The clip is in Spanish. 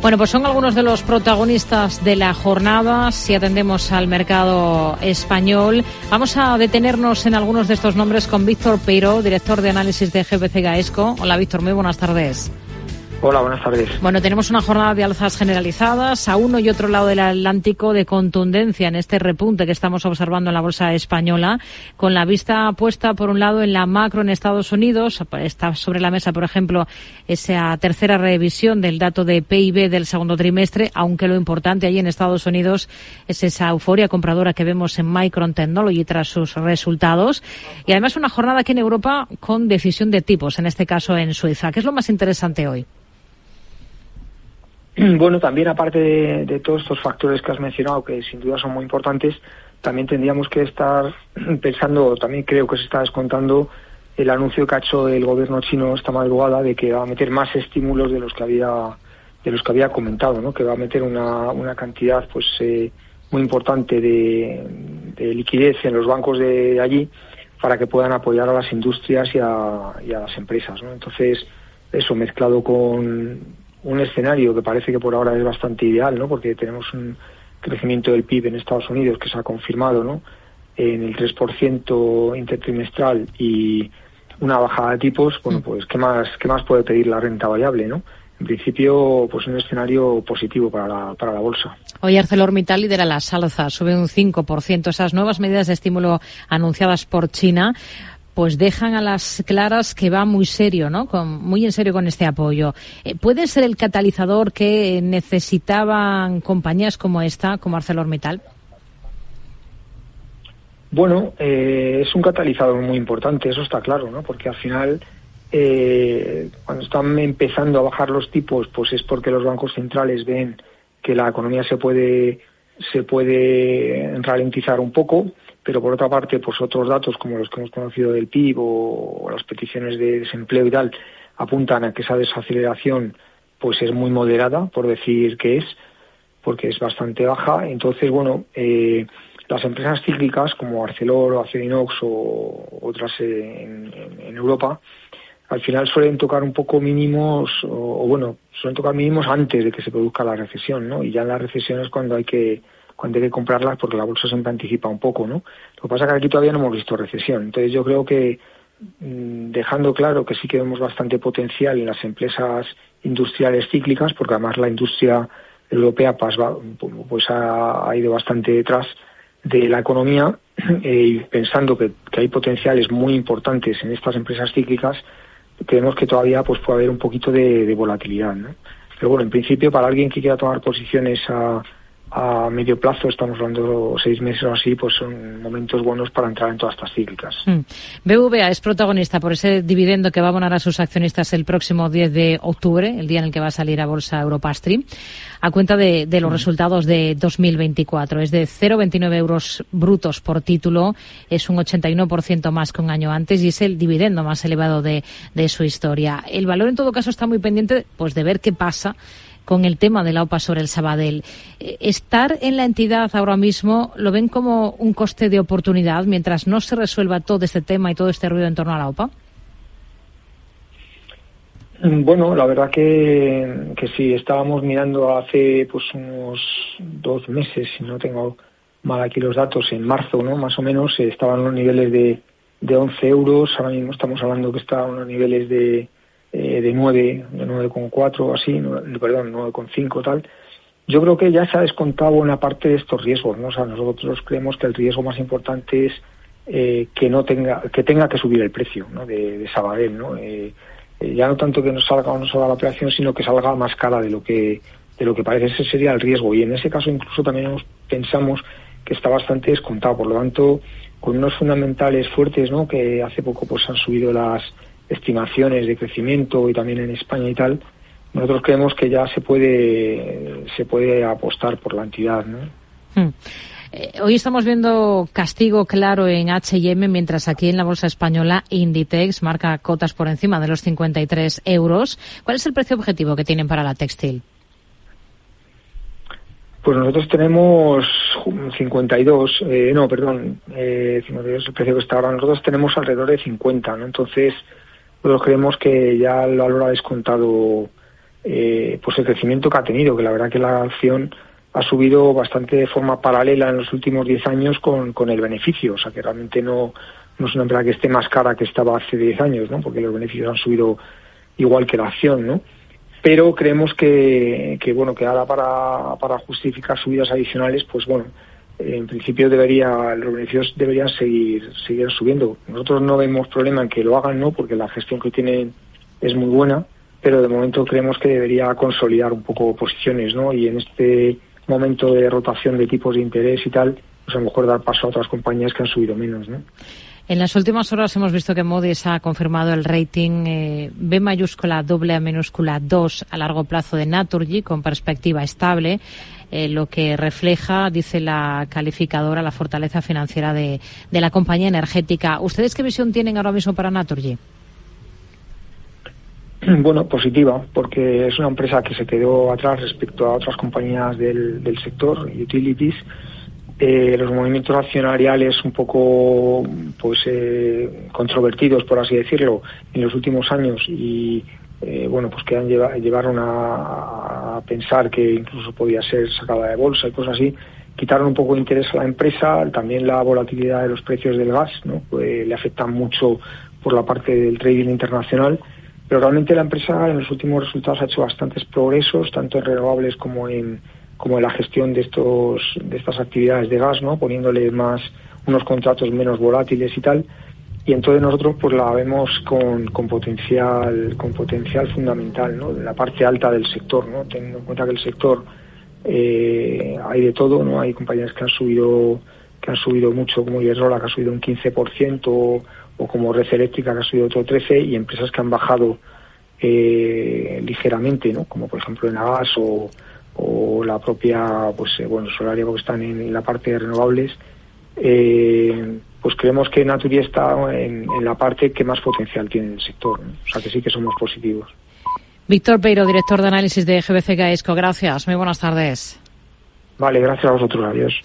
Bueno, pues son algunos de los protagonistas de la jornada. Si atendemos al mercado español, vamos a detenernos en algunos de estos nombres con Víctor Peiró, director de análisis de GPC Gaesco. Hola, Víctor, muy buenas tardes. Hola, buenas tardes. Bueno, tenemos una jornada de alzas generalizadas a uno y otro lado del Atlántico, de contundencia en este repunte que estamos observando en la bolsa española, con la vista puesta por un lado en la macro en Estados Unidos. Está sobre la mesa, por ejemplo, esa tercera revisión del dato de PIB del segundo trimestre, aunque lo importante allí en Estados Unidos es esa euforia compradora que vemos en Micron Technology tras sus resultados. Y además una jornada aquí en Europa con decisión de tipos, en este caso en Suiza. ¿Qué es lo más interesante hoy? Bueno, también aparte de todos estos factores que has mencionado, que sin duda son muy importantes, también tendríamos que estar pensando, también creo que se está descontando el anuncio que ha hecho el gobierno chino esta madrugada de que va a meter más estímulos de los que había comentado, ¿no? Que va a meter una cantidad pues muy importante de liquidez en los bancos de allí para que puedan apoyar a las industrias y a las empresas, ¿no? Entonces, eso mezclado con un escenario que parece que por ahora es bastante ideal, ¿no? Porque tenemos un crecimiento del PIB en Estados Unidos que se ha confirmado, ¿no? En el 3% intertrimestral y una bajada de tipos. Bueno, pues ¿qué más puede pedir la renta variable, ¿no? En principio, pues un escenario positivo para la bolsa. Hoy ArcelorMittal lidera las alzas, sube un 5%. Esas nuevas medidas de estímulo anunciadas por China pues dejan a las claras que va muy serio, ¿no? Muy en serio con este apoyo. ¿Puede ser el catalizador que necesitaban compañías como esta, como ArcelorMittal? Bueno, es un catalizador muy importante, eso está claro, ¿no? Porque al final, cuando están empezando a bajar los tipos, pues es porque los bancos centrales ven que la economía se puede ralentizar un poco. Pero por otra parte, pues otros datos como los que hemos conocido del PIB o las peticiones de desempleo y tal apuntan a que esa desaceleración pues es muy moderada, por decir que es, porque es bastante baja. Entonces, bueno, las empresas cíclicas como Arcelor o Acerinox o otras en Europa, al final suelen tocar un poco mínimos suelen tocar mínimos antes de que se produzca la recesión, ¿no? Y ya en la recesión es cuando hay que comprarlas porque la bolsa siempre anticipa un poco, ¿no? Lo que pasa es que aquí todavía no hemos visto recesión. Entonces yo creo que dejando claro que sí que vemos bastante potencial en las empresas industriales cíclicas, porque además la industria europea pues ha ido bastante detrás de la economía, y pensando que hay potenciales muy importantes en estas empresas cíclicas, creemos que todavía pues puede haber un poquito de volatilidad, ¿no? Pero bueno, en principio para alguien que quiera tomar posiciones a medio plazo, estamos hablando 6 meses o así, pues son momentos buenos para entrar en todas estas cíclicas. BVA es protagonista por ese dividendo que va a abonar a sus accionistas el próximo 10 de octubre, el día en el que va a salir a bolsa Europastri, a cuenta de los resultados de 2024. Es de 0,29 euros brutos por título, es un 81% más que un año antes y es el dividendo más elevado de su historia. El valor, en todo caso, está muy pendiente pues de ver qué pasa con el tema de la OPA sobre el Sabadell. ¿Estar en la entidad ahora mismo lo ven como un coste de oportunidad mientras no se resuelva todo este tema y todo este ruido en torno a la OPA? Bueno, la verdad que sí, estábamos mirando hace pues unos 2 meses, si no tengo mal aquí los datos, en marzo, ¿no? Más o menos, estaban los niveles de 11 euros, ahora mismo estamos hablando que estaban los niveles de 9,4 así, 9,5 tal. Yo creo que ya se ha descontado una parte de estos riesgos, ¿no? O sea, nosotros creemos que el riesgo más importante es que tenga que subir el precio, ¿no? de Sabadell, ¿no? Ya no tanto que nos salga o no salga la operación, sino que salga más cara de lo que parece. Ese sería el riesgo, y en ese caso incluso también pensamos que está bastante descontado. Por lo tanto, con unos fundamentales fuertes, ¿no? Que hace poco pues han subido las estimaciones de crecimiento y también en España y tal, nosotros creemos que ya se puede apostar por la entidad, ¿no? Hoy estamos viendo castigo claro en H&M, mientras aquí en la bolsa española Inditex marca cotas por encima de los 53 euros. ¿Cuál es el precio objetivo que tienen para la textil? Pues nosotros tenemos 52 es el precio que está ahora. Nosotros tenemos alrededor de 50, ¿no? Entonces, nosotros creemos que ya el valor ha descontado pues el crecimiento que ha tenido, que la verdad que la acción ha subido bastante de forma paralela en los últimos 10 años con el beneficio, o sea que realmente no es una empresa que esté más cara que estaba hace 10 años, ¿no? Porque los beneficios han subido igual que la acción, ¿no? Pero creemos que ahora para justificar subidas adicionales, pues bueno, en principio los beneficios deberían seguir subiendo. Nosotros no vemos problema en que lo hagan, ¿no? Porque la gestión que tienen es muy buena, pero de momento creemos que debería consolidar un poco posiciones, ¿no? Y en este momento de rotación de tipos de interés y tal, pues a lo mejor dar paso a otras compañías que han subido menos, ¿no? En las últimas horas hemos visto que Moody's ha confirmado el rating B mayúscula AA minúscula 2 a largo plazo de Naturgy con perspectiva estable, lo que refleja, dice la calificadora, la fortaleza financiera de la compañía energética. ¿Ustedes qué visión tienen ahora mismo para Naturgy? Bueno, positiva, porque es una empresa que se quedó atrás respecto a otras compañías del sector, utilities. Los movimientos accionariales un poco controvertidos, por así decirlo, en los últimos años y pues que llevaron a pensar que incluso podía ser sacada de bolsa y cosas así, quitaron un poco de interés a la empresa. También la volatilidad de los precios del gas, ¿no? Pues le afecta mucho por la parte del trading internacional, pero realmente la empresa en los últimos resultados ha hecho bastantes progresos, tanto en renovables como en la gestión de estas actividades de gas, ¿no? Poniéndole unos contratos menos volátiles y tal. Y entonces nosotros pues la vemos con potencial fundamental, ¿no? De la parte alta del sector, ¿no? Teniendo en cuenta que el sector hay de todo, ¿no? Hay compañías que han subido mucho, como Iberdrola, que ha subido un 15%, o como Red Eléctrica, que ha subido otro 13%, y empresas que han bajado ligeramente, ¿no? Como por ejemplo Enagás o la propia Solaria, porque están en la parte de renovables. Pues creemos que Naturgy está en la parte que más potencial tiene el sector, ¿no? O sea que sí que somos positivos. Víctor Peiro, director de análisis de GBC Gaesco. Gracias, muy buenas tardes. Vale, gracias a vosotros, adiós.